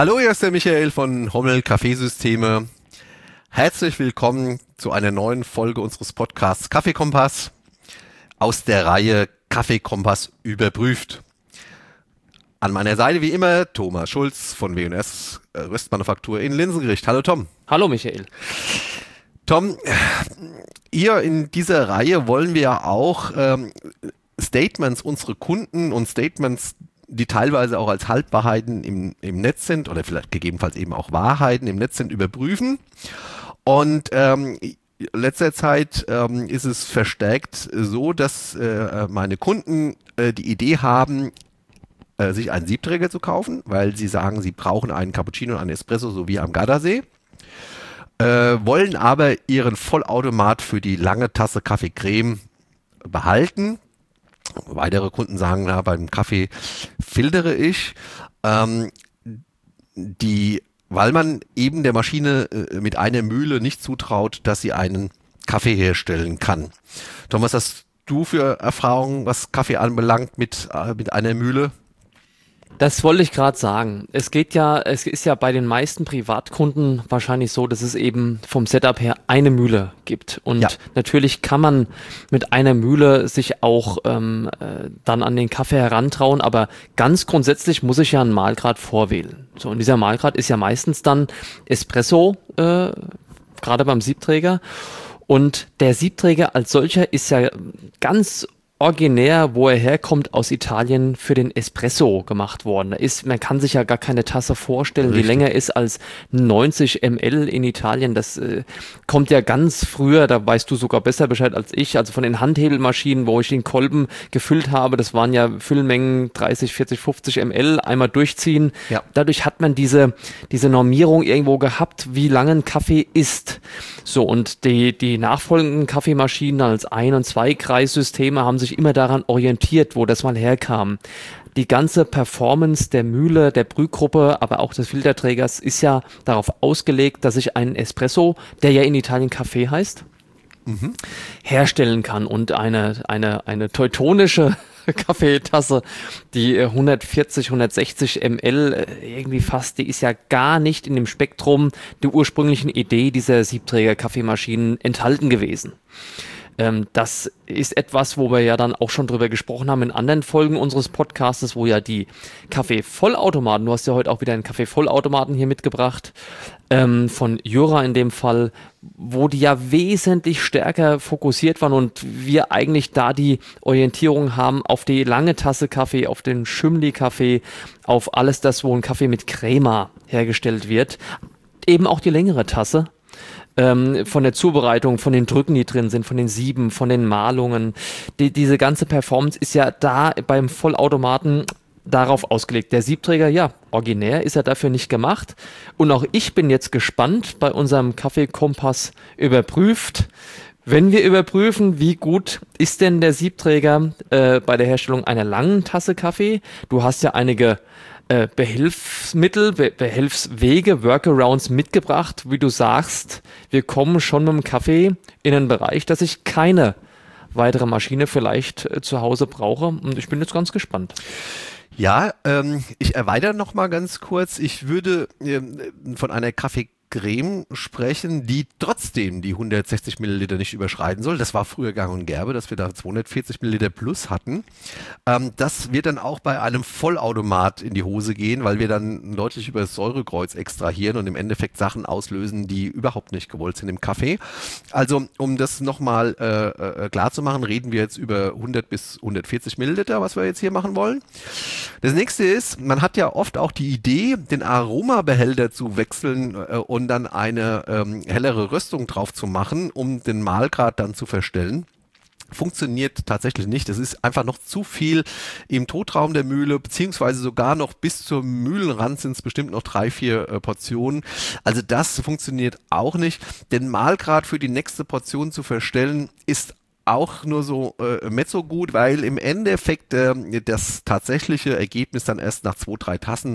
Hallo, hier ist der Michael von Hommel Kaffeesysteme. Herzlich willkommen zu einer neuen Folge unseres Podcasts Kaffeekompass aus der Reihe Kaffeekompass überprüft. An meiner Seite wie immer Thomas Schulz von W&S Röstmanufaktur in Linsengericht. Hallo Tom. Hallo Michael. Tom, hier in dieser Reihe wollen wir ja auch Statements unserer Kunden und Statements, die teilweise auch als Halbwahrheiten im Netz sind oder vielleicht gegebenenfalls eben auch Wahrheiten im Netz sind, überprüfen. Und letzter Zeit ist es verstärkt so, dass meine Kunden die Idee haben, sich einen Siebträger zu kaufen, weil sie sagen, sie brauchen einen Cappuccino und einen Espresso, so wie am Gardasee, wollen aber ihren Vollautomat für die lange Tasse Kaffee-Creme behalten. Weitere Kunden sagen, na, beim Kaffee filtere ich, weil man eben der Maschine mit einer Mühle nicht zutraut, dass sie einen Kaffee herstellen kann. Thomas, was hast du für Erfahrungen, was Kaffee anbelangt, mit einer Mühle? Das wollte ich gerade sagen. Es ist ja bei den meisten Privatkunden wahrscheinlich so, dass es eben vom Setup her eine Mühle gibt. Und natürlich kann man mit einer Mühle sich auch dann an den Kaffee herantrauen, aber ganz grundsätzlich muss ich ja einen Mahlgrad vorwählen. So, und dieser Mahlgrad ist ja meistens dann Espresso, gerade beim Siebträger. Und der Siebträger als solcher ist ja ganz originär, wo er herkommt, aus Italien für den Espresso gemacht worden. Man kann sich ja gar keine Tasse vorstellen, Richtig, die länger ist als 90 ml in Italien. Das kommt ja ganz früher, da weißt du sogar besser Bescheid als ich, also von den Handhebelmaschinen, wo ich den Kolben gefüllt habe, das waren ja Füllmengen 30, 40, 50 ml, einmal durchziehen. Ja. Dadurch hat man diese Normierung irgendwo gehabt, wie lange ein Kaffee ist. So, und die nachfolgenden Kaffeemaschinen als Ein- und Zwei-Kreissysteme haben sich immer daran orientiert, wo das mal herkam. Die ganze Performance der Mühle, der Brühgruppe, aber auch des Filterträgers ist ja darauf ausgelegt, dass ich einen Espresso, der ja in Italien Kaffee heißt, herstellen kann. Und eine teutonische Kaffeetasse, die 140, 160 ml irgendwie fast, die ist ja gar nicht in dem Spektrum der ursprünglichen Idee dieser Siebträger-Kaffeemaschinen enthalten gewesen. Das ist etwas, wo wir ja dann auch schon drüber gesprochen haben in anderen Folgen unseres Podcastes, wo ja die Kaffeevollautomaten, du hast ja heute auch wieder einen Kaffeevollautomaten hier mitgebracht, von Jura in dem Fall, wo die ja wesentlich stärker fokussiert waren und wir eigentlich da die Orientierung haben auf die lange Tasse Kaffee, auf den Schümli-Kaffee, auf alles das, wo ein Kaffee mit Crema hergestellt wird. Eben auch die längere Tasse. Von der Zubereitung, von den Drücken, die drin sind, von den Sieben, von den Mahlungen. Diese ganze Performance ist ja da beim Vollautomaten darauf ausgelegt. Der Siebträger, ja, originär ist er dafür nicht gemacht. Und auch ich bin jetzt gespannt, bei unserem Kaffeekompass überprüft, wenn wir überprüfen, wie gut ist denn der Siebträger bei der Herstellung einer langen Tasse Kaffee. Du hast ja einige Behelfsmittel, Behelfswege, Workarounds mitgebracht, wie du sagst, wir kommen schon mit dem Kaffee in einen Bereich, dass ich keine weitere Maschine vielleicht zu Hause brauche und ich bin jetzt ganz gespannt. Ja, ich erweitere noch mal ganz kurz. Ich würde von einer Kaffeecreme sprechen, die trotzdem die 160 Milliliter nicht überschreiten soll. Das war früher gang und gäbe, dass wir da 240 Milliliter plus hatten. Das wird dann auch bei einem Vollautomat in die Hose gehen, weil wir dann deutlich über das Säurekreuz extrahieren und im Endeffekt Sachen auslösen, die überhaupt nicht gewollt sind im Kaffee. Also, um das nochmal klar zu machen, reden wir jetzt über 100 bis 140 Milliliter, was wir jetzt hier machen wollen. Das nächste ist, man hat ja oft auch die Idee, den Aromabehälter zu wechseln und dann eine hellere Röstung drauf zu machen, um den Mahlgrad dann zu verstellen. Funktioniert tatsächlich nicht. Es ist einfach noch zu viel im Totraum der Mühle, beziehungsweise sogar noch bis zum Mühlenrand sind es bestimmt noch 3, 4 Portionen. Also das funktioniert auch nicht. Den Mahlgrad für die nächste Portion zu verstellen, ist auch nur so mezzo gut, weil im Endeffekt das tatsächliche Ergebnis dann erst nach 2, 3 Tassen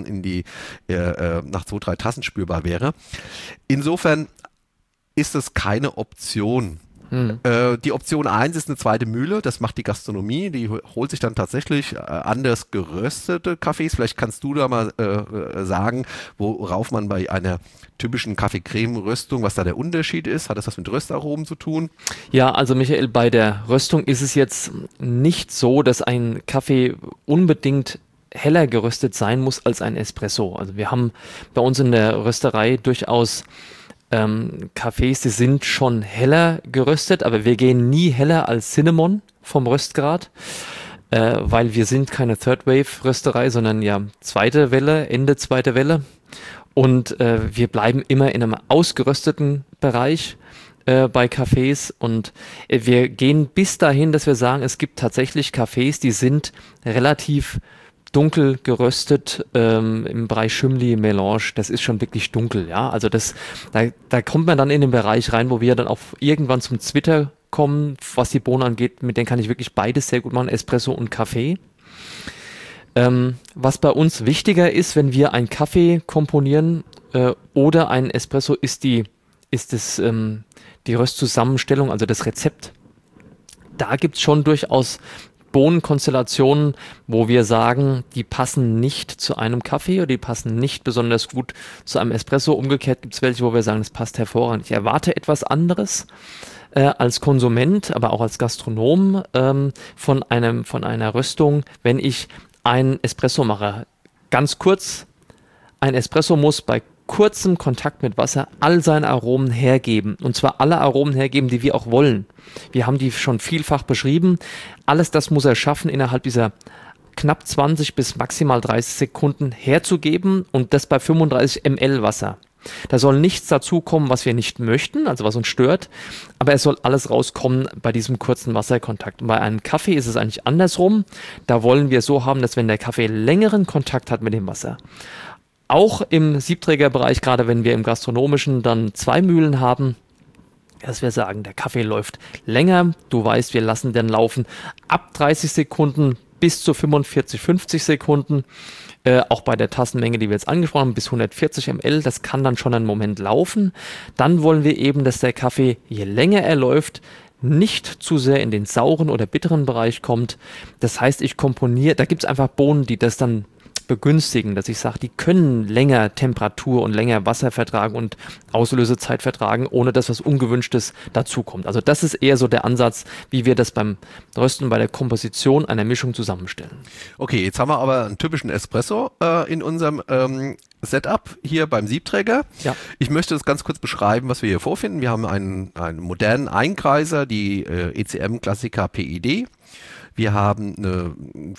nach 2, 3 Tassen spürbar wäre. Insofern ist es keine Option. Die Option 1 ist eine zweite Mühle, das macht die Gastronomie, die holt sich dann tatsächlich anders geröstete Kaffees. Vielleicht kannst du da mal sagen, worauf man bei einer typischen Kaffee-Creme-Röstung, was da der Unterschied ist. Hat das was mit Röstaromen zu tun? Ja, also Michael, bei der Röstung ist es jetzt nicht so, dass ein Kaffee unbedingt heller geröstet sein muss als ein Espresso. Also wir haben bei uns in der Rösterei durchaus Kaffees, die sind schon heller geröstet, aber wir gehen nie heller als Cinnamon vom Röstgrad, weil wir sind keine Third Wave Rösterei, sondern ja zweite Welle, Ende zweite Welle, und wir bleiben immer in einem ausgerösteten Bereich bei Kaffees, und wir gehen bis dahin, dass wir sagen, es gibt tatsächlich Kaffees, die sind relativ dunkel geröstet im Bereich Chimney Melange, das ist schon wirklich dunkel, ja. Also da kommt man dann in den Bereich rein, wo wir dann auch irgendwann zum Zwitter kommen, was die Bohnen angeht. Mit denen kann ich wirklich beides sehr gut machen, Espresso und Kaffee. Was bei uns wichtiger ist, wenn wir einen Kaffee komponieren oder einen Espresso, ist die Röstzusammenstellung, also das Rezept. Da gibt es schon durchaus Bohnenkonstellationen, wo wir sagen, die passen nicht zu einem Kaffee oder die passen nicht besonders gut zu einem Espresso. Umgekehrt gibt es welche, wo wir sagen, das passt hervorragend. Ich erwarte etwas anderes als Konsument, aber auch als Gastronom von einer Röstung, wenn ich einen Espresso mache. Ganz kurz, ein Espresso muss bei kurzem Kontakt mit Wasser all seine Aromen hergeben. Und zwar alle Aromen hergeben, die wir auch wollen. Wir haben die schon vielfach beschrieben. Alles das muss er schaffen, innerhalb dieser knapp 20 bis maximal 30 Sekunden herzugeben, und das bei 35 ml Wasser. Da soll nichts dazukommen, was wir nicht möchten, also was uns stört, aber es soll alles rauskommen bei diesem kurzen Wasserkontakt. Und bei einem Kaffee ist es eigentlich andersrum. Da wollen wir so haben, dass wenn der Kaffee längeren Kontakt hat mit dem Wasser, auch im Siebträgerbereich, gerade wenn wir im Gastronomischen dann 2 Mühlen haben, dass wir sagen, der Kaffee läuft länger. Du weißt, wir lassen den laufen ab 30 Sekunden bis zu 45, 50 Sekunden. Auch bei der Tassenmenge, die wir jetzt angesprochen haben, bis 140 ml. Das kann dann schon einen Moment laufen. Dann wollen wir eben, dass der Kaffee, je länger er läuft, nicht zu sehr in den sauren oder bitteren Bereich kommt. Das heißt, ich komponiere, da gibt es einfach Bohnen, die das dann begünstigen, dass ich sage, die können länger Temperatur und länger Wasser vertragen und Auslösezeit vertragen, ohne dass was Ungewünschtes dazukommt. Also das ist eher so der Ansatz, wie wir das beim Rösten, bei der Komposition einer Mischung zusammenstellen. Okay, jetzt haben wir aber einen typischen Espresso in unserem Setup hier beim Siebträger. Ja. Ich möchte das ganz kurz beschreiben, was wir hier vorfinden. Wir haben einen modernen Einkreiser, die ECM-Klassiker PID. Wir haben eine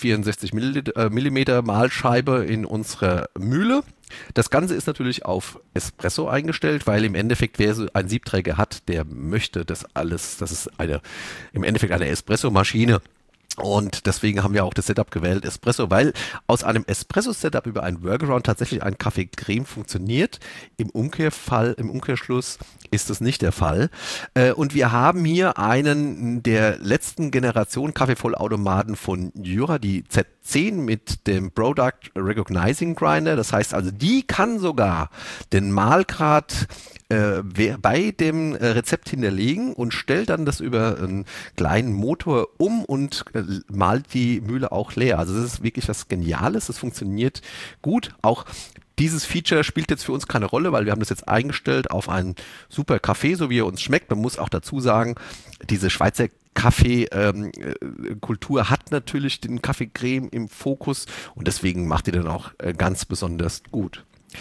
64 Millimeter Mahlscheibe in unserer Mühle. Das Ganze ist natürlich auf Espresso eingestellt, weil im Endeffekt, wer so einen Siebträger hat, der möchte das alles, das ist im Endeffekt eine Espresso-Maschine. Und deswegen haben wir auch das Setup gewählt, Espresso, weil aus einem Espresso-Setup über einen Workaround tatsächlich ein Kaffee-Creme funktioniert. Im Umkehrschluss ist das nicht der Fall. Und wir haben hier einen der letzten Generation Kaffeevollautomaten von Jura, die Z10 mit dem Product Recognizing Grinder. Das heißt also, die kann sogar den Mahlgrad bei dem Rezept hinterlegen und stellt dann das über einen kleinen Motor um und malt die Mühle auch leer. Also das ist wirklich was Geniales, das funktioniert gut. Auch dieses Feature spielt jetzt für uns keine Rolle, weil wir haben das jetzt eingestellt auf einen super Kaffee, so wie er uns schmeckt. Man muss auch dazu sagen, diese Schweizer Kaffee-Kultur hat natürlich den Kaffee-Creme im Fokus und deswegen macht die dann auch ganz besonders gut.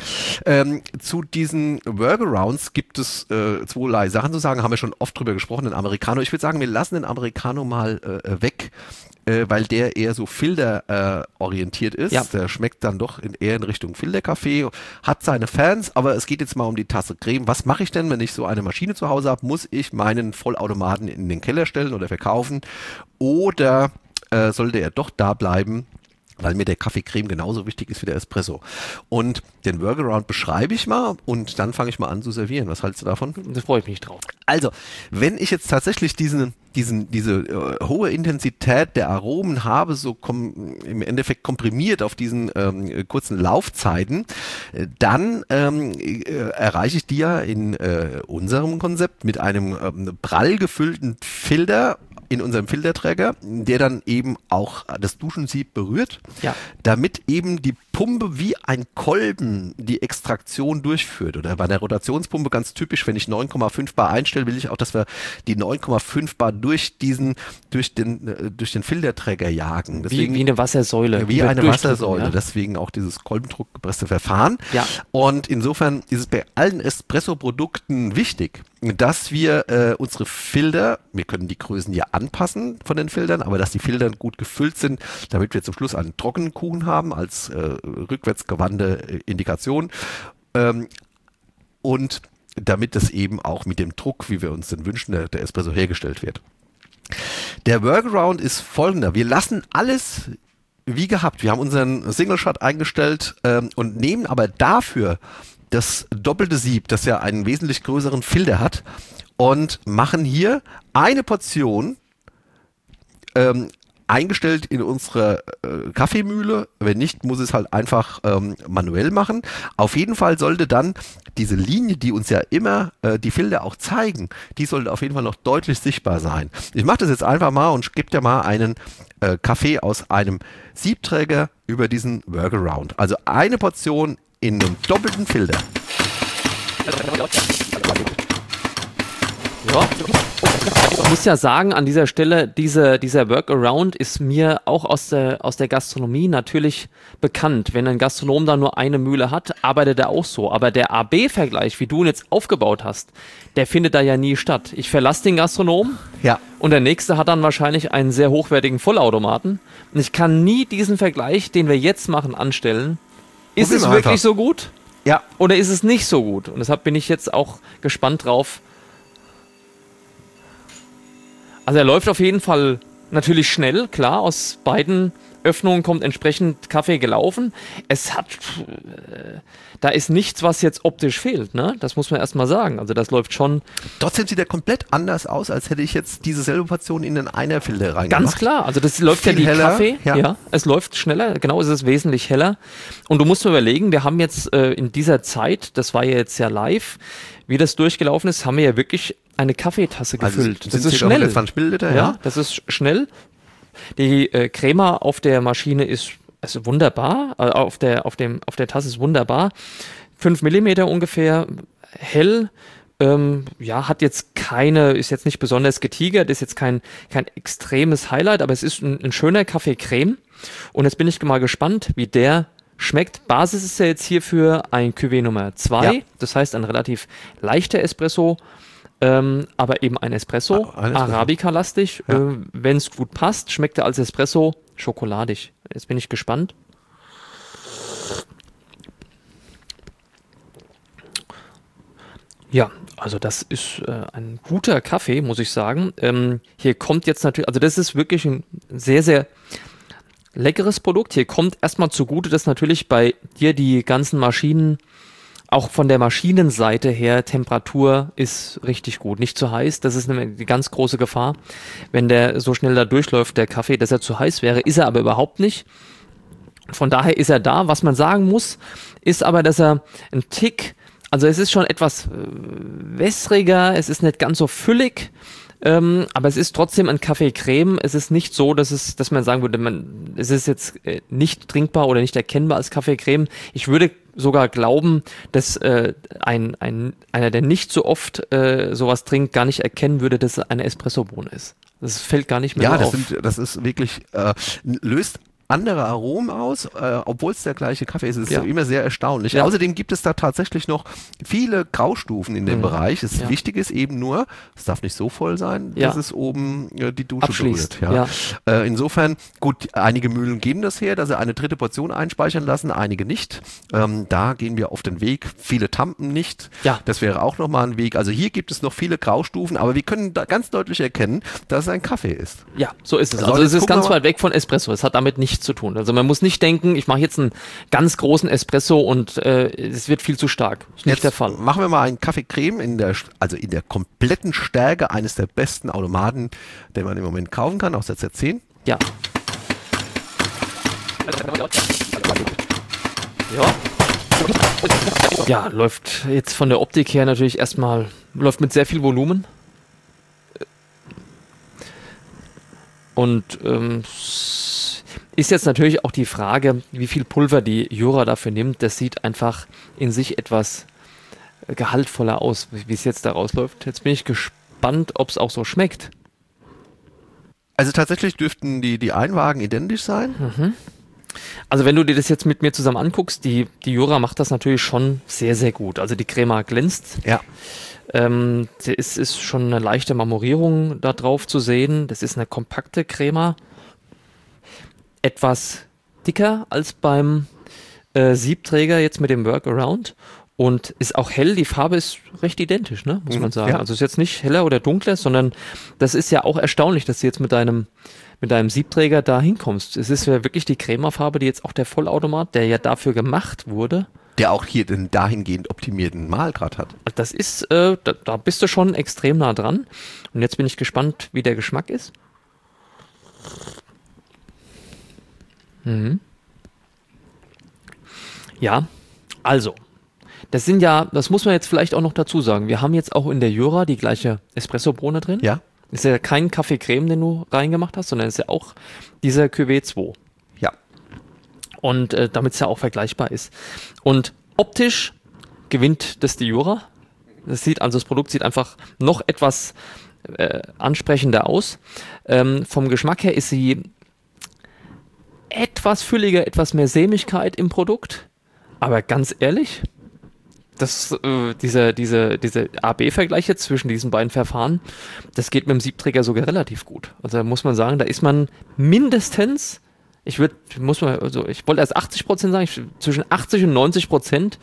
Zu diesen Workarounds gibt es zweierlei Sachen zu sagen, haben wir schon oft drüber gesprochen, den Americano. Ich würde sagen, wir lassen den Americano mal weg, weil der eher so Filter orientiert ist. Ja. Der schmeckt dann doch eher in Richtung Filterkaffee, hat seine Fans, aber es geht jetzt mal um die Tasse Creme. Was mache ich denn, wenn ich so eine Maschine zu Hause habe? Muss ich meinen Vollautomaten in den Keller stellen oder verkaufen? Oder sollte er doch da bleiben? weil mir der Kaffeecreme genauso wichtig ist wie der Espresso. Und den Workaround beschreibe ich mal und dann fange ich mal an zu servieren. Was hältst du davon? Da freue ich mich drauf. Also, wenn ich jetzt tatsächlich diese hohe Intensität der Aromen habe, so im Endeffekt komprimiert auf diesen kurzen Laufzeiten, dann erreiche ich die ja in unserem Konzept mit einem prall gefüllten Filter in unserem Filterträger, der dann eben auch das Duschensieb berührt, damit eben die Pumpe wie ein Kolben die Extraktion durchführt. Oder bei der Rotationspumpe ganz typisch, wenn ich 9,5 Bar einstelle, will ich auch, dass wir die 9,5 Bar durch den Filterträger jagen. Deswegen, wie eine Wassersäule. Wie eine Wassersäule. Ja? Deswegen auch dieses kolbendruckgepresste Verfahren. Ja. Und insofern ist es bei allen Espresso-Produkten wichtig, dass wir unsere Filter, wir können die Größen ja anpassen von den Filtern, aber dass die Filter gut gefüllt sind, damit wir zum Schluss einen trockenen Kuchen haben als rückwärtsgewandte Indikation und damit das eben auch mit dem Druck, wie wir uns den wünschen, der Espresso hergestellt wird. Der Workaround ist folgender. Wir lassen alles wie gehabt. Wir haben unseren Single Shot eingestellt und nehmen aber dafür das doppelte Sieb, das ja einen wesentlich größeren Filter hat, und machen hier eine Portion eingestellt in unsere Kaffeemühle. Wenn nicht, muss es halt einfach manuell machen. Auf jeden Fall sollte dann diese Linie, die uns ja immer die Filter auch zeigen, die sollte auf jeden Fall noch deutlich sichtbar sein. Ich mache das jetzt einfach mal und gebe dir mal einen Kaffee aus einem Siebträger über diesen Workaround. Also eine Portion in einem doppelten Filter. Ja. Ich muss ja sagen, an dieser Stelle, dieser Workaround ist mir auch aus der Gastronomie natürlich bekannt. Wenn ein Gastronom da nur eine Mühle hat, arbeitet er auch so. Aber der AB-Vergleich, wie du ihn jetzt aufgebaut hast, der findet da ja nie statt. Ich verlasse den Gastronom und der nächste hat dann wahrscheinlich einen sehr hochwertigen Vollautomaten. Und ich kann nie diesen Vergleich, den wir jetzt machen, anstellen. Ist es wirklich so gut? Ja. Oder ist es nicht so gut? Und deshalb bin ich jetzt auch gespannt drauf. Also er läuft auf jeden Fall natürlich schnell, klar, aus beiden Öffnungen kommt entsprechend Kaffee gelaufen. Da ist nichts, was jetzt optisch fehlt, ne? Das muss man erstmal sagen. Also das läuft schon. Trotzdem sieht er komplett anders aus, als hätte ich jetzt diese selbe Portion in den Einerfilter reingemacht. Ganz klar, also das läuft viel ja die heller, Kaffee, es läuft schneller, genau, es ist wesentlich heller. Und du musst dir überlegen, wir haben jetzt in dieser Zeit, das war ja jetzt ja live, wie das durchgelaufen ist, haben wir ja wirklich eine Kaffeetasse gefüllt. Also das ist schnell. 120 Milliliter, ja, das ist schnell. Die Crema auf der Maschine ist wunderbar, auf der Tasse ist wunderbar. 5 mm ungefähr, hell, hat jetzt ist jetzt nicht besonders getigert, ist jetzt kein extremes Highlight, aber es ist ein schöner Kaffee-Creme. Und jetzt bin ich mal gespannt, wie der schmeckt. Basis ist ja jetzt hierfür ein Cuvée Nummer 2, das heißt ein relativ leichter Espresso. Aber eben ein Espresso, Arabica-lastig. Wenn es gut passt, schmeckt er als Espresso schokoladig. Jetzt bin ich gespannt. Ja, also das ist ein guter Kaffee, muss ich sagen. Hier kommt jetzt natürlich, also das ist wirklich ein sehr, sehr leckeres Produkt. Hier kommt erstmal zugute, dass natürlich bei dir die ganzen Maschinen, auch von der Maschinenseite her, Temperatur ist richtig gut. Nicht zu heiß, das ist eine ganz große Gefahr. Wenn der so schnell da durchläuft, der Kaffee, dass er zu heiß wäre, ist er aber überhaupt nicht. Von daher ist er da. Was man sagen muss, ist aber, dass er ein Tick, also es ist schon etwas wässriger, es ist nicht ganz so füllig, aber es ist trotzdem ein Kaffee-Creme. Es ist nicht so, dass man sagen würde, es ist jetzt nicht trinkbar oder nicht erkennbar als Kaffee-Creme. Ich würde sogar glauben, dass einer, der nicht so oft sowas trinkt, gar nicht erkennen würde, dass es eine Espressobohne ist. Das fällt gar nicht mehr auf. Ja, das ist wirklich, löst andere Aromen aus, obwohl es der gleiche Kaffee ist. Es ist immer sehr erstaunlich. Ja. Außerdem gibt es da tatsächlich noch viele Graustufen in dem Bereich. Das Wichtige ist eben nur, es darf nicht so voll sein, dass es oben die Dusche abschließt. Berührt. Ja. Insofern, gut, einige Mühlen geben das her, dass sie eine dritte Portion einspeichern lassen, einige nicht. Da gehen wir auf den Weg. Viele Tampen nicht. Ja. Das wäre auch nochmal ein Weg. Also hier gibt es noch viele Graustufen, aber wir können da ganz deutlich erkennen, dass es ein Kaffee ist. Ja, so ist es. Also es ist ganz weit weg von Espresso. Es hat damit nichts nichts zu tun. Also man muss nicht denken, ich mache jetzt einen ganz großen Espresso und es wird viel zu stark. Ist nicht Jetzt der Fall. machen wir mal einen Kaffee-Creme in der kompletten Stärke eines der besten Automaten, den man im Moment kaufen kann, aus der Z10. Ja. Ja. Ja, läuft jetzt von der Optik her natürlich erstmal, läuft mit sehr viel Volumen. Und ist jetzt natürlich auch die Frage, wie viel Pulver die Jura dafür nimmt. Das sieht einfach in sich etwas gehaltvoller aus, wie es jetzt da rausläuft. Jetzt bin ich gespannt, ob es auch so schmeckt. Also tatsächlich dürften die Einwagen identisch sein. Also wenn du dir das jetzt mit mir zusammen anguckst, die Jura macht das natürlich schon sehr, sehr gut. Also die Crema glänzt. Ja. Es ist schon eine leichte Marmorierung da drauf zu sehen. Das ist eine kompakte Crema. Etwas dicker als beim Siebträger jetzt mit dem Workaround. Und ist auch hell, die Farbe ist recht identisch, ne? Muss man sagen. Ja. Also ist jetzt nicht heller oder dunkler, sondern das ist ja auch erstaunlich, dass du jetzt mit deinem Siebträger da hinkommst. Es ist ja wirklich die Crema-Farbe, die jetzt auch der Vollautomat, der ja dafür gemacht wurde. Der auch hier den dahingehend optimierten Mahlgrad hat. Das ist, da bist du schon extrem nah dran. Und jetzt bin ich gespannt, wie der Geschmack ist. Ja, also, das muss man jetzt vielleicht auch noch dazu sagen. Wir haben jetzt auch in der Jura die gleiche Espresso-Bohne drin. Ja. Ist ja kein Kaffee-Creme, den du reingemacht hast, sondern ist ja auch dieser Cuvée 2. Ja. Und damit es ja auch vergleichbar ist. Und optisch gewinnt das die Jura. Das Produkt sieht einfach noch etwas ansprechender aus. Vom Geschmack her ist sie etwas fülliger, etwas mehr Sämigkeit im Produkt. Aber ganz ehrlich, dieser AB-Vergleich jetzt zwischen diesen beiden Verfahren, das geht mit dem Siebträger sogar relativ gut. Also da muss man sagen, da ist man mindestens, ich wollte erst 80% sagen, zwischen 80 und 90%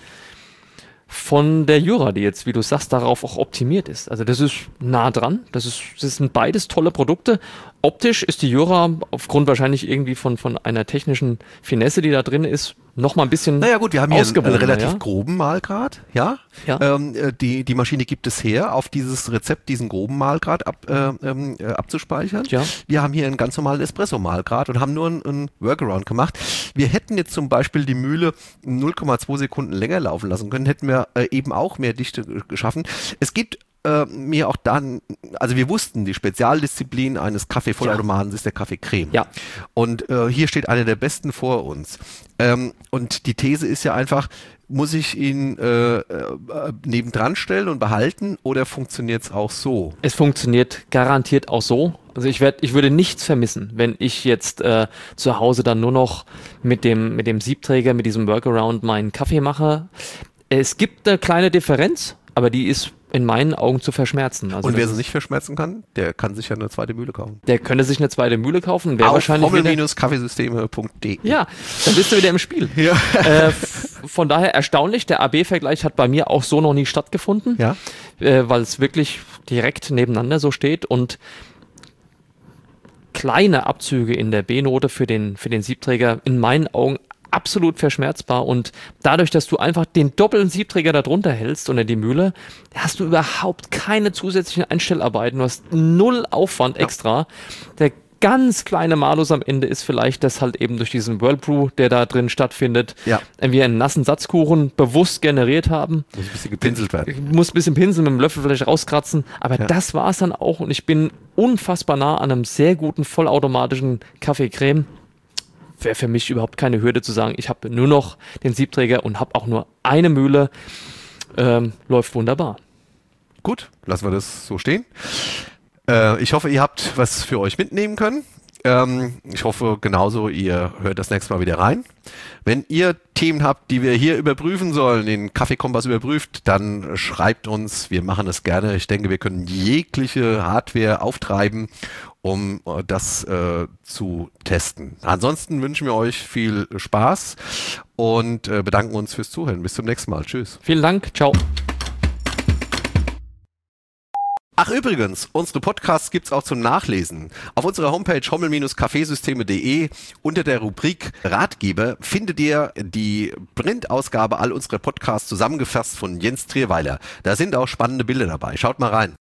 von der Jura, die jetzt, wie du sagst, darauf auch optimiert ist. Also das ist nah dran. Das sind beides tolle Produkte. Optisch ist die Jura aufgrund wahrscheinlich irgendwie von einer technischen Finesse, die da drin ist, noch mal ein bisschen Naja gut, wir haben hier einen relativ ja? groben Mahlgrad, ja. Ja. Die Maschine gibt es her, auf dieses Rezept diesen groben Mahlgrad abzuspeichern. Ja. Wir haben hier einen ganz normalen Espresso-Mahlgrad und haben nur einen Workaround gemacht. Wir hätten jetzt zum Beispiel die Mühle 0,2 Sekunden länger laufen lassen können, hätten wir eben auch mehr Dichte geschaffen. Es geht mir auch dann, also wir wussten, die Spezialdisziplin eines Kaffee-Vollautomaten ist der Kaffee-Creme. Ja. Und hier steht einer der besten vor uns. Und die These ist ja einfach, muss ich ihn nebendran stellen und behalten oder funktioniert es auch so? Es funktioniert garantiert auch so. Also ich würde nichts vermissen, wenn ich jetzt zu Hause dann nur noch mit dem Siebträger, mit diesem Workaround meinen Kaffee mache. Es gibt eine kleine Differenz, aber die ist in meinen Augen zu verschmerzen. Also und wer sie nicht verschmerzen kann, der kann sich ja eine zweite Mühle kaufen. Der könnte sich eine zweite Mühle kaufen. Auf hommel-kaffeesysteme.de. Ja, dann bist du wieder im Spiel. Ja. Von daher erstaunlich, der AB-Vergleich hat bei mir auch so noch nie stattgefunden, Ja. Weil es wirklich direkt nebeneinander so steht und kleine Abzüge in der B-Note für den Siebträger in meinen Augen absolut verschmerzbar und dadurch, dass du einfach den doppelten Siebträger da drunter hältst unter die Mühle, hast du überhaupt keine zusätzlichen Einstellarbeiten, du hast null Aufwand extra. Der ganz kleine Malus am Ende ist vielleicht, dass halt eben durch diesen Whirlpool, der da drin stattfindet, wir einen nassen Satzkuchen bewusst generiert haben. Muss ein bisschen gepinselt werden. Muss ein bisschen pinseln, mit dem Löffel vielleicht rauskratzen, aber das war es dann auch und ich bin unfassbar nah an einem sehr guten, vollautomatischen Kaffee-Creme. Wäre für mich überhaupt keine Hürde zu sagen, ich habe nur noch den Siebträger und habe auch nur eine Mühle. Läuft wunderbar. Gut, lassen wir das so stehen. Ich hoffe, ihr habt was für euch mitnehmen können. Ich hoffe genauso, ihr hört das nächste Mal wieder rein. Wenn ihr Themen habt, die wir hier überprüfen sollen, den Kaffeekompass überprüft, dann schreibt uns, wir machen das gerne. Ich denke, wir können jegliche Hardware auftreiben, um das zu testen. Ansonsten wünschen wir euch viel Spaß und bedanken uns fürs Zuhören. Bis zum nächsten Mal. Tschüss. Vielen Dank. Ciao. Ach übrigens, unsere Podcasts gibt's auch zum Nachlesen. Auf unserer Homepage hommel-kaffeesysteme.de unter der Rubrik Ratgeber findet ihr die Printausgabe all unserer Podcasts zusammengefasst von Jens Trierweiler. Da sind auch spannende Bilder dabei. Schaut mal rein.